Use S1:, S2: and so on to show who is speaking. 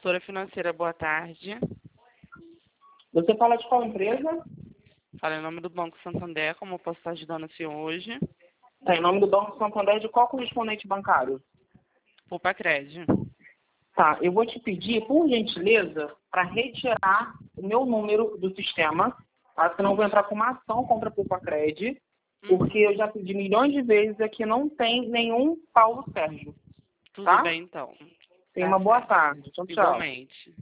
S1: consultora financeira, boa tarde.
S2: Você fala de qual empresa?
S1: Fala em nome do Banco Santander, como eu posso estar ajudando o senhor hoje?
S2: Tá, em nome do Banco Santander, de qual correspondente bancário?
S1: Poupa-Cred.
S2: Tá, eu vou te pedir, por gentileza, para retirar o meu número do sistema, tá? Senão eu vou entrar com uma ação contra a Poupa-Cred, porque eu já pedi milhões de vezes aqui, não tem nenhum Paulo Sérgio.
S1: Tudo
S2: Tá?
S1: bem, então.
S2: Tenha uma boa tarde. Tchau, tchau.
S1: Igualmente.